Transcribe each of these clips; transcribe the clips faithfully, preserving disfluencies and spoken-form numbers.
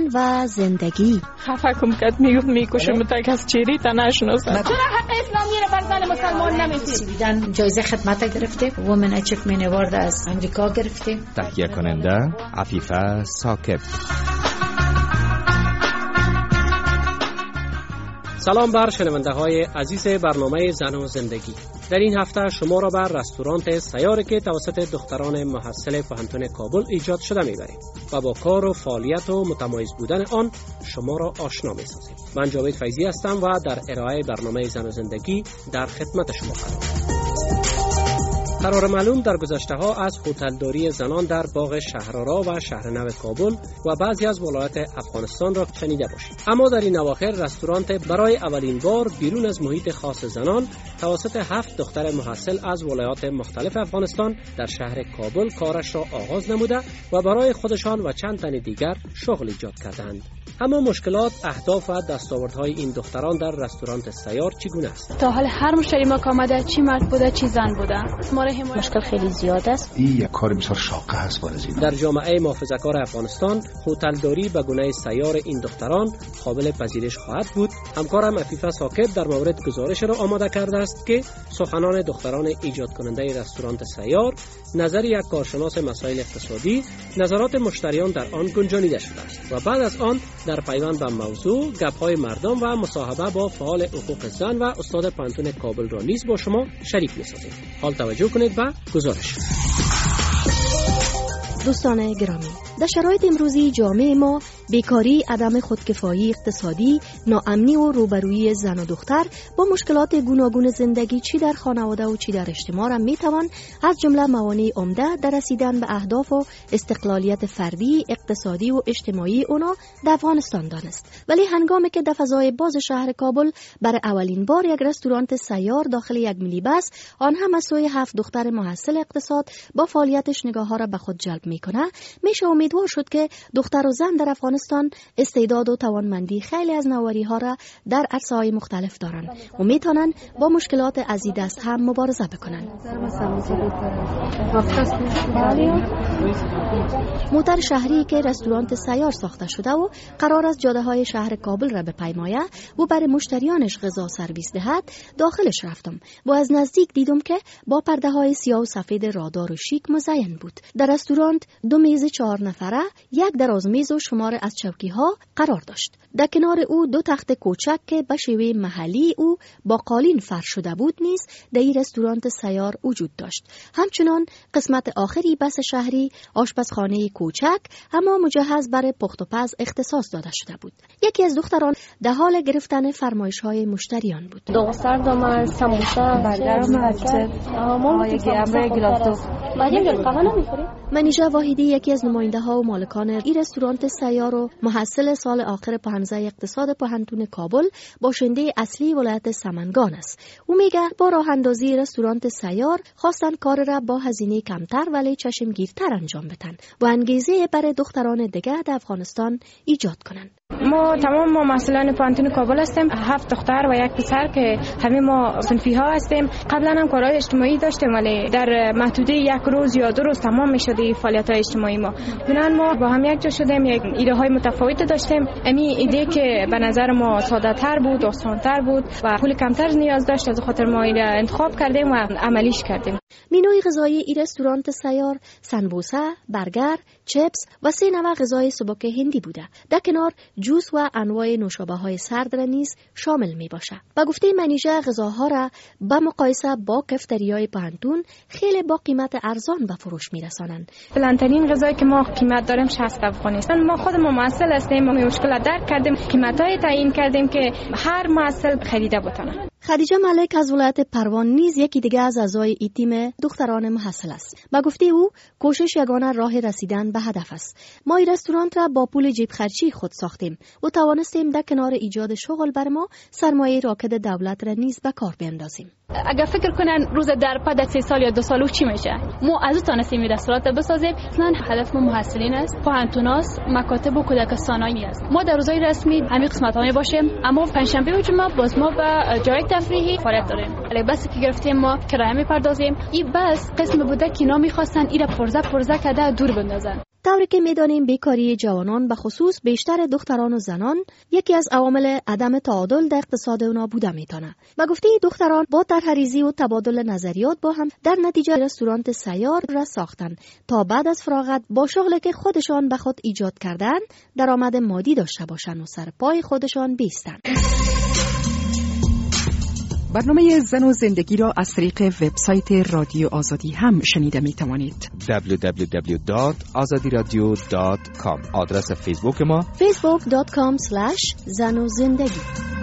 و زندگی. خفه کم کد میگفت میکشم تا کس چیری تا نشناسه. چرا حق اسلامی رو بر زن مسلمان نمیدید؟ سویدن جایزه خدمت گرفته، وومن اچیومنت اوارد از امریکا گرفته. تهیه کننده عفیفه ثاقب. سلام بر شنونده های عزیز برنامه زن و زندگی. در این هفته شما را بر رستوران سیاری که توسط دختران محصل پوهنتون کابل ایجاد شده میبریم و با کار و فعالیت و متمایز بودن آن شما را آشنا میسازیم. من جاوید فیضی هستم و در ارائه برنامه زن و زندگی در خدمت شما قرار. قرار معلوم در گذشته ها از هتلداری زنان در باغ شهرآرا و شهرنو کابل و بعضی از ولایات افغانستان را شنیده باشید. اما در این اواخر رستوران برای اولین بار بیرون از محیط خاص زنان توسط هفت دختر محصل از ولایات مختلف افغانستان در شهر کابل کارش را آغاز نموده و برای خودشان و چند تن دیگر شغل ایجاد کردند. اما مشکلات، اهداف و دستاوردهای این دختران در رستوران سیار چگونه است؟ تا حال هر مشتری ما که آمده چی مرد بوده چی زن بوده. مشکل خیلی زیاد است. این یک کار بسیار شاقه است برای زینا. در جامعه محافظه‌کار افغانستان هتلداری به گونه سیار این دختران قابل پذیرش خواهد بود. همکارم عفیفه ثاقب در مورد گزارش را آماده کرده است که سخنان دختران ایجاد کننده رستوران سیار، نظر یک کارشناس مسائل اقتصادی، نظرات مشتریان در آن گنجانیده شده است و بعد از آن در پیوند به موضوع گپ‌های مردم و مصاحبه با فعال حقوق زن و استاد پوهنتون کابل را نیز با شما شریک می‌سازیم. حال توجه کنید به گزارش. دوستان گرامی، در شرایط امروزی جامعه ما بیکاری، عدم خودکفایی اقتصادی، ناامنی و روبرویی زن و دختر با مشکلات گوناگون زندگی چی در خانواده و چی در اجتماع را میتوان از جمله موانع عمده در رسیدن به اهداف و استقلالیت فردی، اقتصادی و اجتماعی اونا در افغانستان دانست. ولی هنگامی که در فضای باز شهر کابل برای اولین بار یک رستوران سیار داخل یک مینی بس، آن هم از سوی هفت دختر محصل اقتصاد با فعالیتش نگاه ها را به خود جلب میکنه، میشه امیدوار شد که دختر و زن در افغانستان استعداد و توانمندی خیلی از نواری ها را در عرصه‌های مختلف دارند و میتونن با مشکلات از این دست هم مبارزه بکنن. موتر شهری که رستوران سیار ساخته شده و قرار است جاده های شهر کابل را بپیمایه و برای مشتریانش غذا سرویس دهد، داخلش رفتم و از نزدیک دیدم که با پرده های سیاه و سفید رادار و شیک مزین بود. در رستوران دو میز چهار نفره، یک دراز میز و شمار از چوکی ها قرار داشت. در کنار او دو تخت کوچک که به شیوه محلی او با قالین فرش شده بود نیز در این رستوران سیار وجود داشت. همچنان قسمت آخری بس شهری، آشپزخانه کوچک اما مجهز برای پخت و پز اختصاص داده شده بود. یکی از دختران در حال گرفتن فرمایش های مشتریان بود. دو سردم سموسه، برگر و منیژه واحدی یکی از نماینده ها و مالکان این رستوران سیار و محصل سال آخر پوهنځی اقتصاد پوهنتون کابل، باشنده اصلی ولایت سمنگان است. او میگه با راه اندازی رستوران سیار خواستن کار را با هزینه کمتر ولی چشمگیرتر انجام بدن و انگیزه برای دختران دیگه در افغانستان ایجاد کنن. ما تمام ما محصلان پوهنتون کابل هستیم، هفت دختر و یک پسر که همه ما صنفی ها هستیم. قبلا هم کارهای اجتماعی داشتیم ولی در محدوده یک روز یا دو روز تمام می‌شد فعالیت های اجتماعی ما. بنابراین ما با هم یک جا شدیم، یک ایده های متفاوت داشتیم. امی ایده که به نظر ما ساده تر بود، آسان تر بود و پول کمتر نیاز داشت، از خاطر ما ایده انتخاب کردیم و عملیش کردیم. مینوی غذایی این رستوران سیار سنبوسه، برگر، چپس و سه نوع غذای سبک هندی بوده. در کنار جوس و انواع نوشابه‌های سرد را نیز شامل می باشه. با گفته منیژه غذاها را با مقایسه با کفتریای پوهنتون خیلی با قیمت ارزان به فروش می رسانند. بلندترین غذایی که ما قیمت داریم شصت افغانی است. ما خود ما محصل هستیم و مشکل درک کردیم، قیمتای تعیین کردیم که هر محصل خریده بتونه. خدیجه ملک از ولایت پروان نیز یکی دیگه از اعضای این تیم دختران محصل است. با گفته او کوشش یگانه راه رسیدن به هدف است. ما این رستوران را با پول جیب خرچی خود ساختیم و توانستیم در کنار ایجاد شغل بر ما سرمایه راکد دولت را نیز به کار بیندازیم. اگر فکر کنن روز در پد سه سال یا دو سال چی میشه، ما از اون تونستیم این رستوران بسازیم. اصلا هدف ما محصلین است، پوهنتوناست، مکاتب و کودکستانایی است. ما در روزهای رسمی همین قسمت‌ها می باشیم، اما پنجشنبه و جمعه باز ما به جای تفریحی فعالیت داریم. علی بس که گرفتیم ما کرایه میپردازیم. این بس قسم بوده که اینا میخواستن اینا پرزه پرزه کده دور بندازن. طوری که می‌دانیم بیکاری جوانان به خصوص بیشتر دختران و زنان یکی از عوامل عدم تعادل در اقتصاد اونا بوده میتونه. و گفته دختران با طرح‌ریزی و تبادل نظریات با هم در نتیجه رستوران سیار را ساختن تا بعد از فراغت با شغلی که خودشان به خود ایجاد کردن درآمد مادی داشته باشند و سر پای خودشان بیستند. برنامه زن و زندگی را از طریق وبسایت رادیو آزادی هم شنیده می توانید. دبلیو دبلیو دبلیو دات آزادی رادیو دات کام. آدرس فیسبوک ما فیسبوک دات کام اسلش زن و زندگی.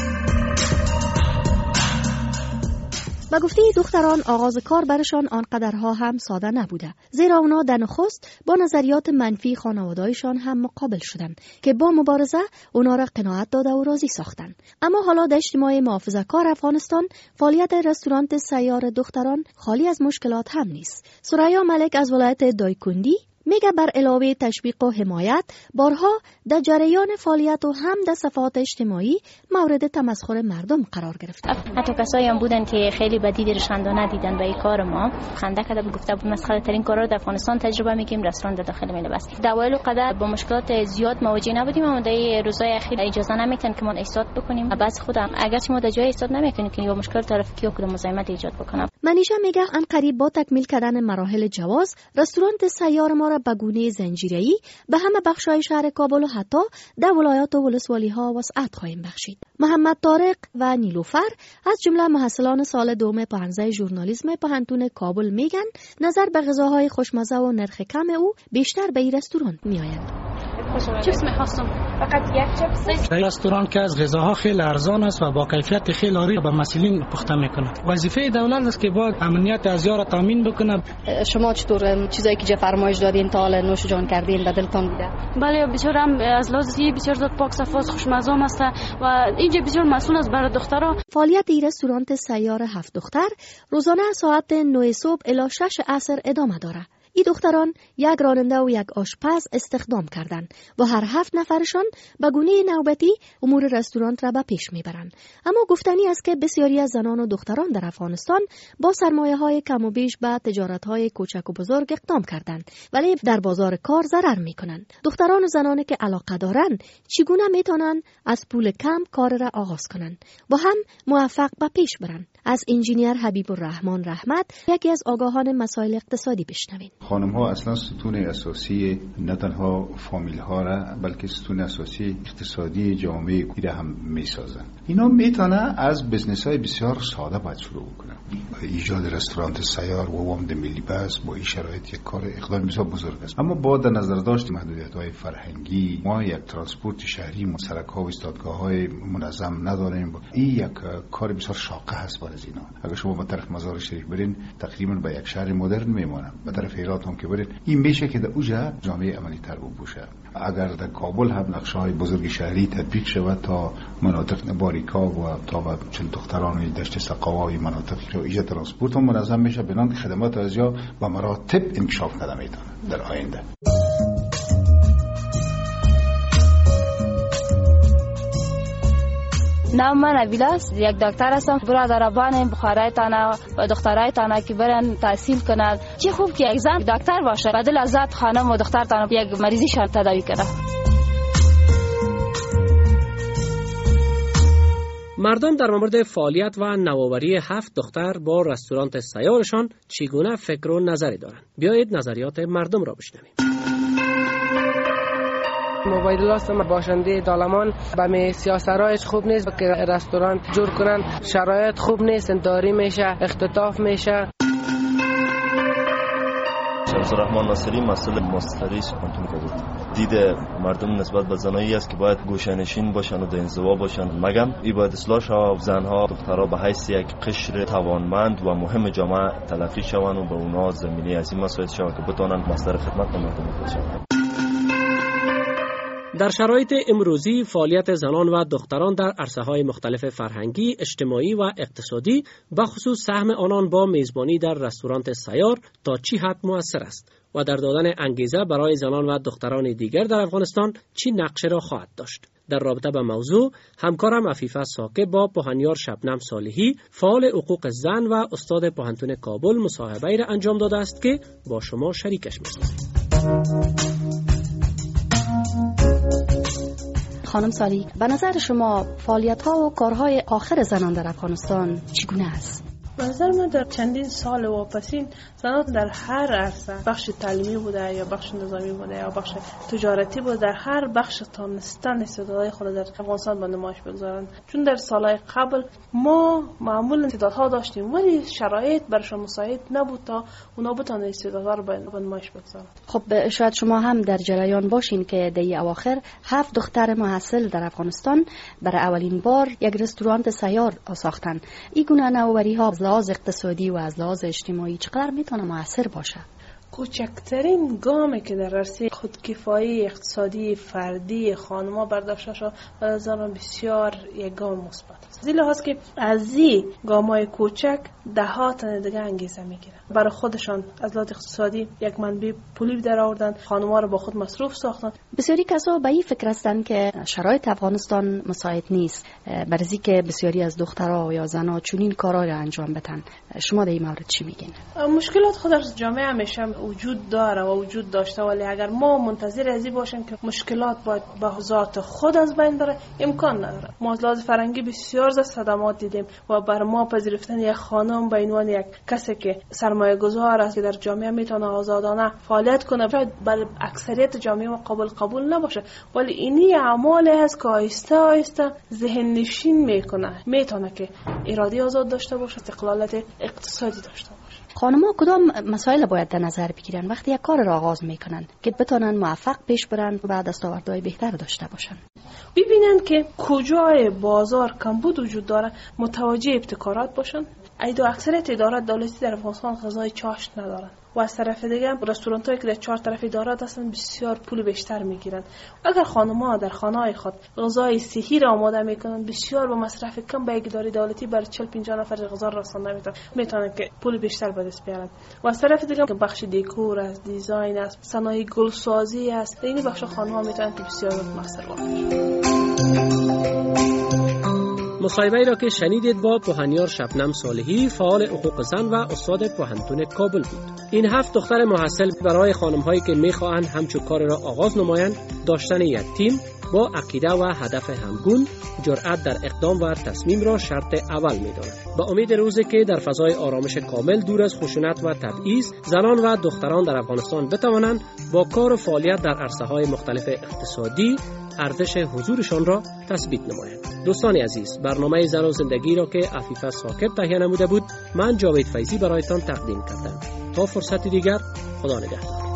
و گفته دختران آغاز کار برشان آنقدرها هم ساده نبوده، زیرا اونا در نخست با نظریات منفی خانواده‌ایشان هم مقابل شدند که با مبارزه اونا را قناعت داده و راضی ساختند. اما حالا در اجتماع محافظه‌کار افغانستان فعالیت رستوران سیار دختران خالی از مشکلات هم نیست. سریا ملک از ولایت دایکندی میگه بر علاوه تشویق و حمایت بارها در جریان فعالیت و هم در صفحات اجتماعی مورد تمسخر مردم قرار گرفته. حتی کسایی هم بودن که خیلی بدی درشنده ندیدن به این کار ما، خنده کرده بود، گفته بود مسخره ترین کارا رو در افغانستان تجربه میگیم، رستوران در داخل میله بس. دوایل و قدر با مشکلات زیاد مواجه نبودیم، اما در روزهای اخیر اجازه نمیتن که ما ایستاد بکنیم. بعضی خودم اگرچه ما در جای ایستاد نمیتونیم که با مشکل ترافیکی و کدام مزاحمت ایجاد بکنم. منیژه میگه ان قریب با تکمیل کردن مراحل جواز رستوران سیار ما را به گونه زنجیره‌ای به همه بخش‌های شهر کابل و حتی در ولایات و ولسوالی‌ها وسعت خواهیم بخشید. محمد طارق و نیلوفر از جمله محصلان سال دوم پانزده ژورنالیسم پوهنتون کابل میگن نظر به غذاهای خوشمزه و نرخ کم او بیشتر به این رستوران میآید. چیپس می‌خواستم فقط یک چیپس. این رستوران که از غذاها خیلی ارزان است و با کیفیت خیلی عالی به مسئولین پخته میکنه. وظیفه دولت است که باید امنیت ازیار تامین بکنه. شما چطور چیزایی که فرمایش دادین تا حالا نوش جان کردین به دلتون بوده؟ بله بسیار هم از لحاظ بسیار زیاد پاک صفاست، خوشمزه است و اینجا بسیار مسئول است برای دخترها. فعالیت این رستوران سیار هفت دختر روزانه ساعت نه صبح الی شش عصر ادامه داره. این دختران یک راننده و یک آشپز استخدام کردند و هر هفت نفرشان به گونه نوبتی امور رستوران را به پیش میبرند. اما گفتنی است که بسیاری از زنان و دختران در افغانستان با سرمایه‌های کم و بیش به تجارت‌های کوچک و بزرگ اقدام کردند، ولی در بازار کار ضرر میکنند. دختران و زنانی که علاقه دارند چگونه میتونند از پول کم کار را آغاز کنند و هم موفق به پیش برند؟ از انجینیر حبیب الرحمن رحمت، یکی از آگاهان مسائل اقتصادی، بشنوید. خانم ها اصلا ستون اساسی نه تنها فامیل ها را بلکه ستون اساسی اقتصادی جامعه را هم می سازن. اینا میتونه از بزنس های بسیار ساده باید شروع کنن. ایجاد رستوران سیار و وامد ملی بس با این شرایط یک کار اقدام بسیار بزرگ است، اما با در نظر داشت محدودیت های فرهنگی ما یک ترانسپورت شهری سرک ها و ایستادگاه های منظم نداریم. این یک کار بسیار شاقه هست برای اینا. اگر شما به طرف مزار شریف برین تقریبا به یک شهر مدرن میمونن، به طرف هرات هم که برین این میشه که در اوجا جامعه عملی تر بشه. اگر در کابل هم نقشه های بزرگ شهری تطبیق شود تا مناطق باریکا و تا و چل دختران و دشت سقاوی مناطقی رو ایجاد ترانسپورت هم منظم میشه، بنان که خدمات از یا به مراتب انکشاف نده میتونه در آینده. نام من ابیلاس، یک دکتر هستم. برادران بخارای تانا و دخترای تانا که برن تحصیل کنند، چه خوب که یک زن دکتر باشه، بدل از ذات خانم و دختر تانا یک مریضیشان تداوی کنه. مردم در مورد فعالیت و نوآوری هفت دختر با رستوران سیارشان چگونه فکر و نظری دارند؟ بیایید نظریات مردم را بشنویم. موبایل لاستم باشنده دالمان به می سیاسرایش خوب نیست که رستوران جور کنن، شرایط خوب نیست، داری میشه، اختطاف میشه. شمس الرحمن ناصری مسئول مستری سپانتون کابل. دید مردم نسبت به زنایی است که باید گوشه‌نشین باشن و در انزوا باشن. مگم این باید اصلاح شود، زنها دخترها به حیث یک قشر توانمند و مهم جامعه تلقی شوند و به اونا زمینه از این مسائل شود که بتوانند مصدر خدمت به مردم باشند. در شرایط امروزی فعالیت زنان و دختران در عرصه‌های مختلف فرهنگی، اجتماعی و اقتصادی به خصوص سهم آنان با میزبانی در رستوران سیار تا چی حد مؤثر است و در دادن انگیزه برای زنان و دختران دیگر در افغانستان چی نقشه را خواهد داشت؟ در رابطه با موضوع همکارم عفیفه ساکب با پوهنیار شبنم صالحی، فعال حقوق زن و استاد پوهنتون کابل مصاحبه‌ای را انجام داده است که با شما شریکش می‌سازیم. خانم سالی، به نظر شما فعالیت ها و کارهای آخر زنان در افغانستان چگونه است؟ به نظر من در چندین سال واپسین زنان در هر عرصه، بخش تعلیمی بوده یا بخش نظامی بوده یا بخش تجارتی بوده، در هر بخش تانستن استعدادهای خود در افغانستان به نمایش بگذارند. چون در سالهای قبل ما معمولا استعدادها داشتیم ولی شرایط برشان مساعد نبود تا اونا بتونن استعدادها رو به نمایش بگذارند. خب شاید شما هم در جریان باشین که در اواخر هفت دختر محصل در افغانستان برای اولین بار یک رستوران سیار ساختن. این گونه نوآوری‌ها از لحاظ اقتصادی و از لحاظ اجتماعی چقدر میتونه موثر باشه؟ کوچکترین گامی که در عرصه خودکفایی اقتصادی فردی خانم‌ها برداشته شد به نظر من بسیار یک گام مثبت است. زیرا هست که از این گام‌های کوچک ده ها تن دیگه انگیزه میگیرن برای خودشان از لحاظ اقتصادی یک منبع پولی در آوردن، خانم‌ها رو با خود مصروف ساختن. بسیاری کسا به این فکر هستند که شرایط افغانستان مساعد نیست برای اینکه بسیاری از دخترها یا زنها چنین کارا را انجام بدن. شما در این مورد چی میگین؟ مشکلات خود در جامعه همیشه وجود داره و وجود داشته، ولی اگر ما منتظر ازی باشیم که مشکلات باید به ذات خود از بین بره امکان نداره. ما از لحاظ فرهنگی بسیار ز صدمات دیدیم و بر ما پذیرفتن یک خانم به عنوان یک کسی که سرمایه گذار است که در جامعه میتونه آزادانه فعالیت کنه شاید بر اکثریت جامعه ما قابل قبول نباشه، ولی اینی اعمال هست که آهسته آهسته ذهن نشین میکنه میتونه که اراده آزاد داشته باشه، استقلالت اقتصادی داشته باشه. خانم‌ها کدام مسائل باید در نظر بگیرن وقتی یک کار را آغاز میکنن که بتونن موفق پیش برن و بعد دستاوردهای بهتر داشته باشن؟ ببینن که کجای بازار کمبود وجود داره، متوجه ابتکارات باشن. ایدو اکثریت ادارات دولتی در افغانستان غذای چاشت ندارن و از طرف دیگه رستوران هایی که در چهار طرف ادارات هستن بسیار پول بیشتر میگیرن. اگر خانم‌ها در خانه‌های خود غذای صحی را آماده میکنن بسیار با مصرف کم به یک اداره دولتی بر چهل پنجاه نفر غذا رسانده میتونن میتونن که پول بیشتر به دست بیارن. و از طرف دیگه که بخش دکور است، دیزاین است، صنایع گلسازی است، این بخش خانم‌ها میتونن که بسیار مؤثر باشن. مصاحبه‌ای را که شنیدید با پوهنیار شبنم صالحی، فعال حقوق زن و استاد پوهنتون کابل بود. این هفت دختر محصل برای خانم‌هایی که می‌خواهند همچون کار را آغاز نمایند، داشتن یک تیم با عقیده و هدف همگون، جرأت در اقدام و تصمیم را شرط اول می‌دانند. با امید روزی که در فضای آرامش کامل دور از خشونت و تبعیض، زنان و دختران در افغانستان بتوانند با کار و فعالیت در عرصه‌های مختلف اقتصادی ارزش حضورشان را تثبیت نمایند. دوستان عزیز، برنامه زن و زندگی را که عفیفه ثاقب تهیه نموده بود، من جاوید فیضی برایتان تقدیم کردم. تا فرصت دیگر، خدا نگهدار.